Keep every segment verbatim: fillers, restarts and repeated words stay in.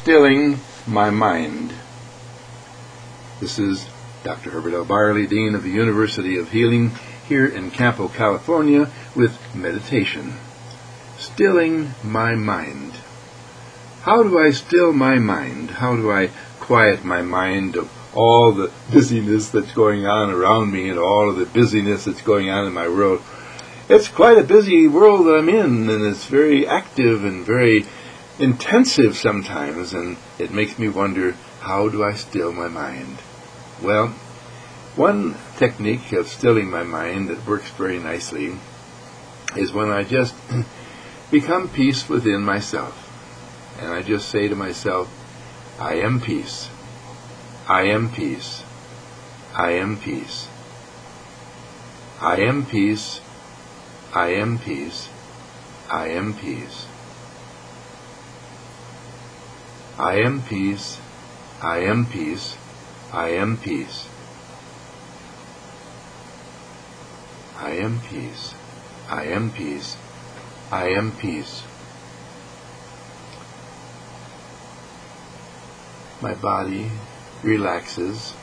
Stilling My Mind. This is Doctor Herbert L. Barley, Dean of the University of Healing, here in Campo, California, with meditation. Stilling my mind. How do I still my mind? How do I quiet my mind of all the busyness that's going on around me and all of the busyness that's going on in my world? It's quite a busy world that I'm in, and it's very active and very intensive sometimes, and it makes me wonder, how do I still my mind? Well, one technique of stilling my mind that works very nicely is when I just become peace within myself. And I just say to myself, I am peace. I am peace. I am peace. I am peace. I am peace. I am peace. I am peace. I am peace. I am peace. I am peace. I am peace. I am peace. My body relaxes.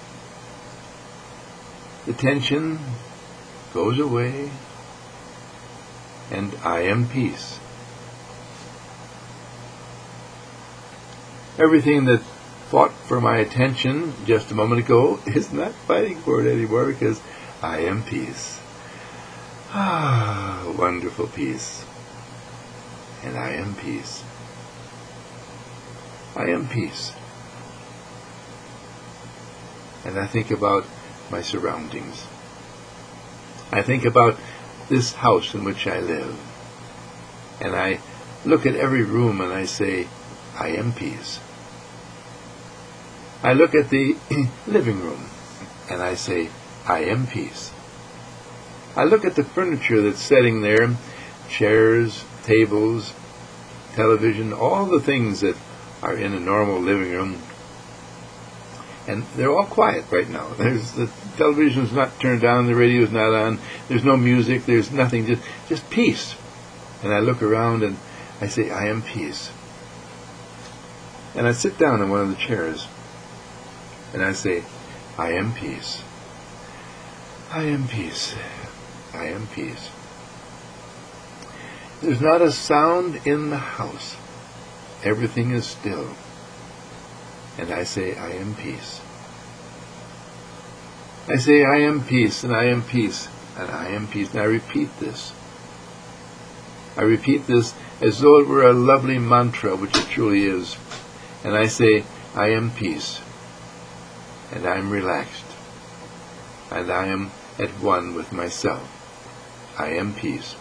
The tension goes away, and I am peace. Everything that fought for my attention just a moment ago is not fighting for it anymore, because I am peace. Ah, wonderful peace. And I am peace. I am peace. And I think about my surroundings. I think about this house in which I live. And I look at every room and I say, I am peace. I look at the living room and I say, I am peace. I look at the furniture that's sitting there, chairs, tables, television, all the things that are in a normal living room, and they're all quiet right now. There's the television's not turned on, the radio's not on, there's no music, there's nothing, just just peace. And I look around and I say, I am peace. And I sit down in one of the chairs and I say, I am peace. I am peace. I am peace. There's not a sound in the house. Everything is still. And I say, I am peace. I say, I am peace, and I am peace, and I am peace. And I repeat this. I repeat this as though it were a lovely mantra, which it truly is. And I say, I am peace, and I am relaxed, and I am at one with myself. I am peace.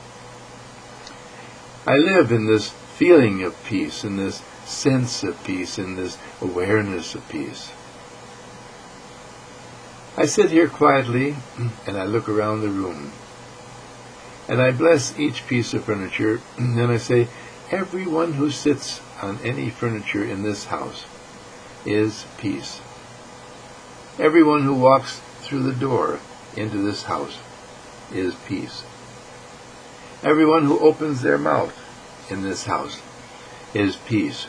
I live in this feeling of peace, in this sense of peace, in this awareness of peace. I sit here quietly and I look around the room. And I bless each piece of furniture, and I say, everyone who sits on any furniture in this house is peace. Everyone who walks through the door into this house is peace. Everyone who opens their mouth in this house is peace.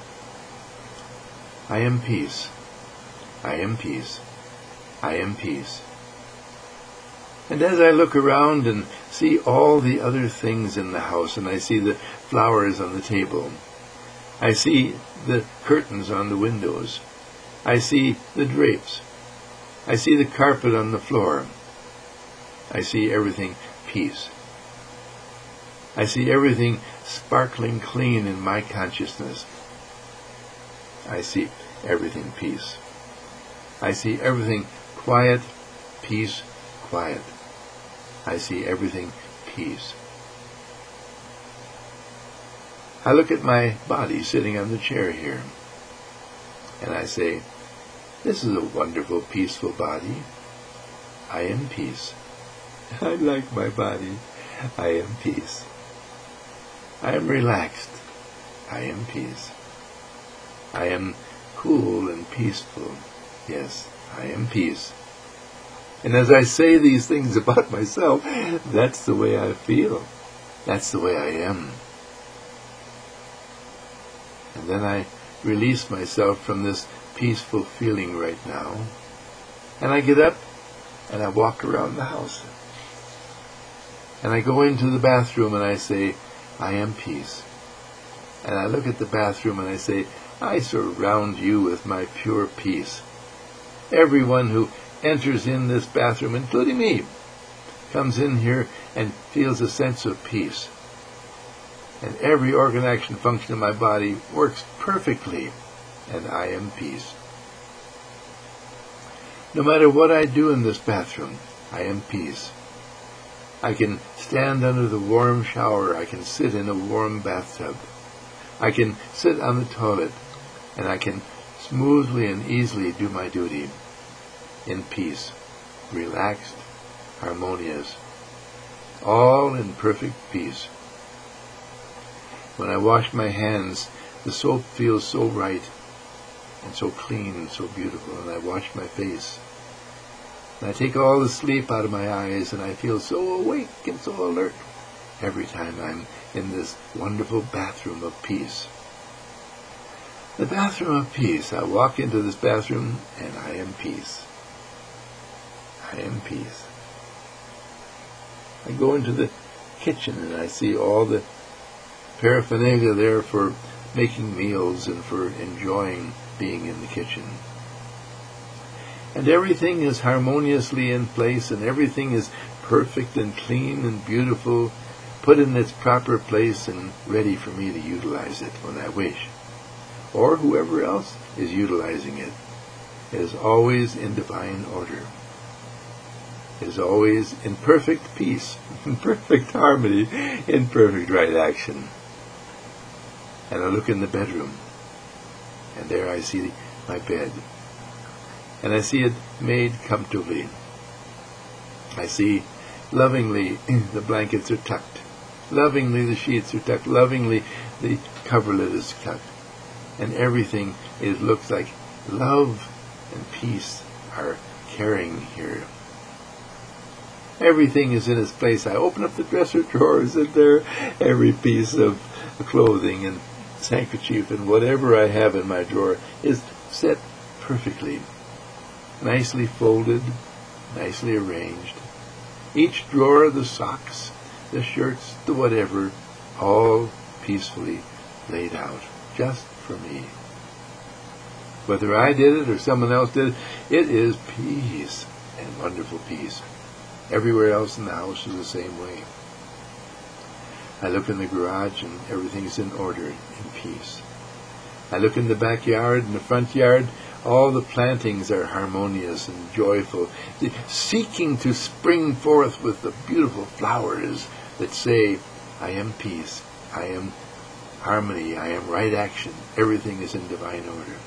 I am peace. I am peace. I am peace. And as I look around and see all the other things in the house, and I see the flowers on the table, I see the curtains on the windows, I see the drapes, I see the carpet on the floor, I see everything peace. I see everything sparkling clean in my consciousness. I see everything peace. I see everything quiet, peace, quiet. I see everything peace. I look at my body sitting on the chair here, and I say, this is a wonderful, peaceful body. I am peace. I like my body. I am peace. I am relaxed. I am peace. I am cool and peaceful. Yes, I am peace. And as I say these things about myself, that's the way I feel. That's the way I am. And then I release myself from this peaceful feeling right now. And I get up and I walk around the house. And I go into the bathroom and I say, I am peace. And I look at the bathroom and I say, I surround you with my pure peace. Everyone who enters in this bathroom, including me, comes in here and feels a sense of peace. And every organ, action, function of my body works perfectly, and I am peace. No matter what I do in this bathroom, I am peace. I can stand under the warm shower. I can sit in a warm bathtub. I can sit on the toilet, and I can smoothly and easily do my duty in peace, relaxed, harmonious, all in perfect peace. When I wash my hands, the soap feels so right and so clean and so beautiful, and I wash my face. And I take all the sleep out of my eyes, and I feel so awake and so alert every time I'm in this wonderful bathroom of peace. The bathroom of peace. I walk into this bathroom, and I am peace. I am peace. I go into the kitchen, and I see all the paraphernalia there for making meals and for enjoying being in the kitchen. And everything is harmoniously in place, and everything is perfect and clean and beautiful, put in its proper place and ready for me to utilize it when I wish, or whoever else is utilizing it. It is always in divine order. It is always in perfect peace, in perfect harmony, in perfect right action. And I look in the bedroom, and there I see my bed. And I see it made comfortably. I see lovingly the blankets are tucked. Lovingly the sheets are tucked. Lovingly the coverlet is tucked. And everything, it looks like love and peace are caring here. Everything is in its place. I open up the dresser drawers, and there every piece of clothing and handkerchief and whatever I have in my drawer is set perfectly, nicely folded, nicely arranged. Each drawer, the socks, the shirts, the whatever, all peacefully laid out, just for me. Whether I did it or someone else did it, it is peace, and wonderful peace. Everywhere else in the house is the same way. I look in the garage, and everything's in order, in peace. I look in the backyard and the front yard. All the plantings are harmonious and joyful, seeking to spring forth with the beautiful flowers that say, I am peace, I am harmony, I am right action. Everything is in divine order.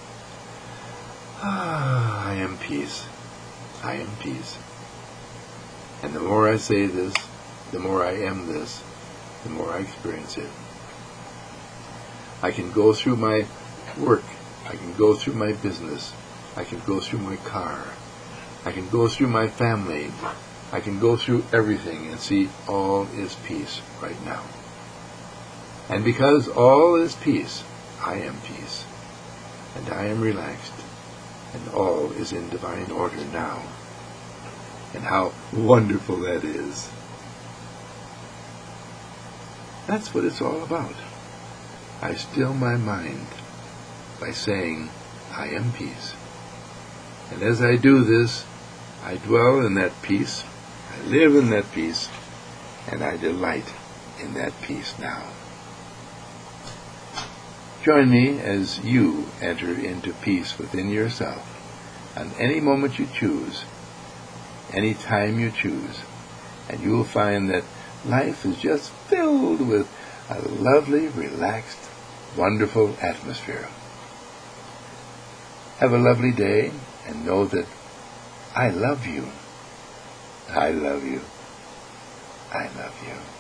Ah, I am peace, I am peace. And the more I say this, the more I am this, the more I experience it. I can go through my work. I can go through my business. I can go through my car. I can go through my family. I can go through everything and see all is peace right now. And because all is peace, I am peace. And I am relaxed. And all is in divine order now. And how wonderful that is. That's what it's all about. I still my mind by saying, I am peace. And as I do this, I dwell in that peace, I live in that peace, and I delight in that peace now. Join me as you enter into peace within yourself on any moment you choose, any time you choose, and you will find that life is just filled with a lovely, relaxed, wonderful atmosphere. Have a lovely day, and know that I love you. I love you. I love you.